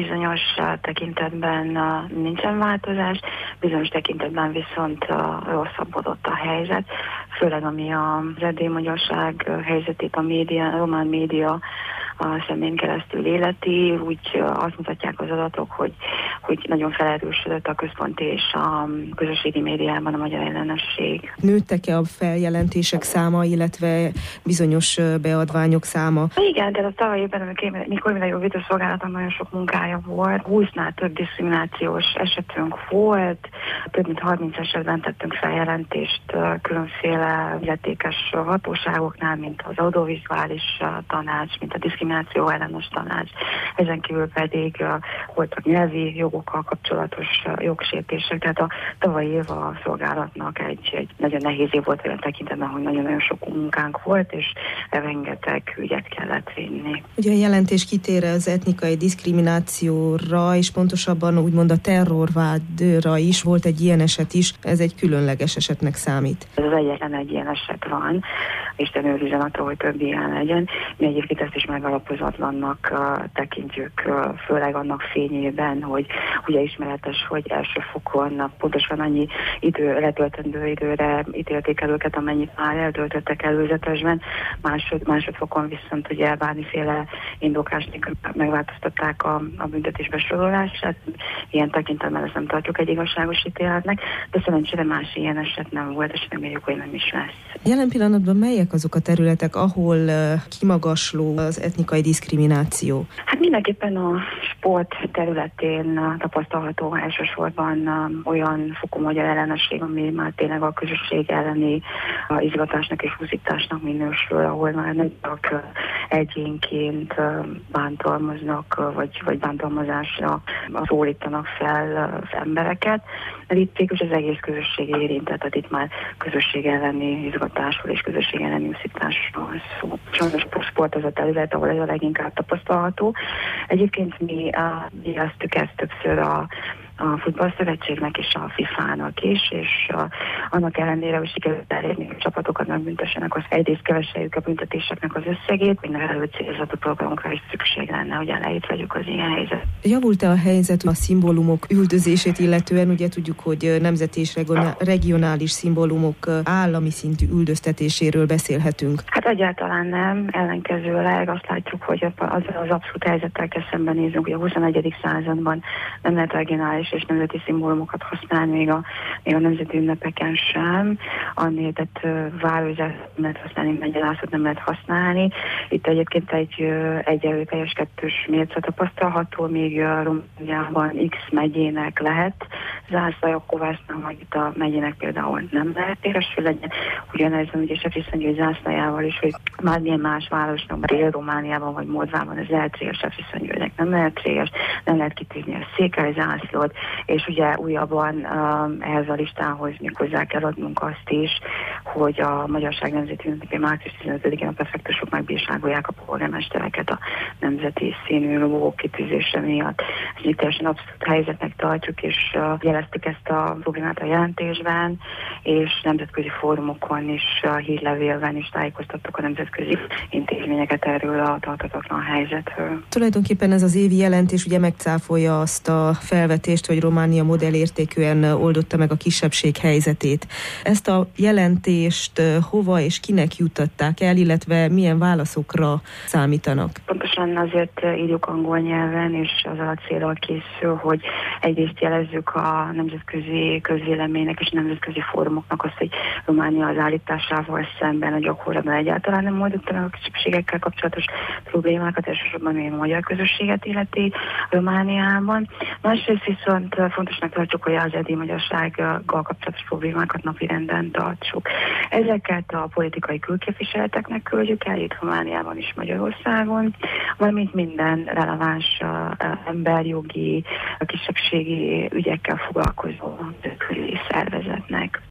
bizonyos tekintetben nincsen változás, bizonyos tekintetben viszont rosszabbodott a helyzet, főleg ami az erdélyi magyarság helyzetét a román média a szemén keresztül életi, úgy azt mutatják az adatok, hogy nagyon felerősödött a központi és a közösségi médiában a magyar ellenesség. Nőttek-e a feljelentések száma, illetve bizonyos beadványok száma? Igen, de a tavaly évben, mikor minden jó védőszolgálatban nagyon sok munkája volt, 20-nál több diszkriminációs esetünk volt, több mint 30 esetben tettünk feljelentést különféle illetékes hatóságoknál, mint az audiovizuális tanács, mint a diszkrimináció ellenes tanács. Ezen kívül pedig voltak nyelvi jogokkal kapcsolatos jogsértések, tehát a tavalyi év a szolgálatnak egy nagyon nehéz év volt olyan tekintetben, hogy nagyon-nagyon sok munkánk volt, és rengeteg ügyet kellett vinni. Ugye a jelentés kitér az etnikai diszkriminációra, és pontosabban úgymond a terrorvádra is, volt egy ilyen eset is, ez egy különleges esetnek számít. Ez az egyetlen egy ilyen eset van, Isten őrizzen attól, hogy több ilyen legyen. Mi egyébként ezt is megalapozatlannak tekintjük, főleg annak fényében, hogy ugye ismeretes, hogy első fokon pontosan annyi letöltendő időre ítélték el őket, amennyit már eltöltöttek előzetesben. Másodfokon viszont ugye bármiféle indoklásnak megváltoztatták a büntetésbe sorolását. Ilyen tekintetben ezt nem tartjuk egy igazságos ítéletnek, de szerencsére más ilyen eset nem volt, és reméljük, hogy nem is lesz. Jelen pillanatban melyek azok a területek, ahol kimagasló az etnikai diszkrimináció? Hát mindenképpen a sport területén tapasztalható elsősorban olyan fokú magyar ellenesség, ami már tényleg a közösség elleni izgatásnak és húzításnak minősül, ahol már nem csak egyénként bántalmaznak, vagy bántalmazásra szólítanak fel az embereket. Itt végül az egész közösség érintett, tehát itt már közösség elleni izgatásról és közösség elleni úszításról szó. Sajnos a sport az a terület, ahol ez a leginkább tapasztalható. Egyébként mi jeleztük ezt többször a futballszövetségnek és a FIFA-nak is, és annak ellenére, hogy sikerült elérni, hogy csapatokat megbüntessenek, az egyrészt keveseljük a büntetéseknek az összegét, minden előcélzatú programokra is szükség lenne, hogy elejét vegyük az ilyen helyzet. Javult-e a helyzet a szimbólumok üldözését illetően? Ugye tudjuk, hogy nemzeti és regionális szimbólumok állami szintű üldöztetéséről beszélhetünk. Hát egyáltalán nem, ellenkezőleg azt látjuk, hogy azzal az abszolút helyzettel kell szembenéznünk, hogy a 21. században nem lehet regionális és nemzeti szimbólumokat használni, még a nemzeti ünnepeken sem. Annél, tehát várózát nem lehet használni, megyelásot nem lehet használni. Itt egyébként egy erőteljes kettős mérce tapasztalható, még Romániában X megyének lehet zászlajok kovásznak, majd itt a megyének például nem lehet éresül legyen. Ugyanez van ugye Sefriszentgyörgy zászlajával is, hogy bármilyen más városnak, Dél-Romániában vagy Moldvában ez lehetséges, Sefriszentgyörgynek nem lehetséges, nem lehet kitűzni a székely zászlót, és ugye újabban ehhez a listához még hozzá kell adnunk azt is, hogy a Magyarság Nemzeti Ünnepén március 15-én a prefektusok megbírságolják a polgármestereket a nemzeti színű logók kitűzése miatt. Ezt így teljesen abszolút helyzetnek tartjuk, és jeleztük ezt a problémát a jelentésben, és nemzetközi fórumokon is, hírlevélben is tájékoztattuk a nemzetközi intézményeket erről a tarthatatlan helyzetről. Tulajdonképpen ez az évi jelentés ugye megcáfolja azt a felvetést, hogy Románia modellértékűen oldotta meg a kisebbség helyzetét. Ezt a jelentést hova és kinek juttatták el, illetve milyen válaszokra számítanak? Pontosan azért írjuk angol nyelven, és az a célral készül, hogy egyrészt jelezzük a nemzetközi közvéleménynek és nemzetközi fórumoknak azt, hogy Románia az állításával szemben a gyakorlatban egyáltalán nem oldotta meg a kisebbségekkel kapcsolatos problémákat, elsősorban még a magyar közösséget illeti Romániában. Másrészt viszont fontosnak tartjuk, hogy az erdélyi magyarsággal kapcsolatos problémákat napirenden tartsuk. Ezeket a politikai külképviseleteknek küldjük el itt Romániában és Magyarországon, valamint minden releváns emberjogi, kisebbségi ügyekkel foglalkozó szervezetnek.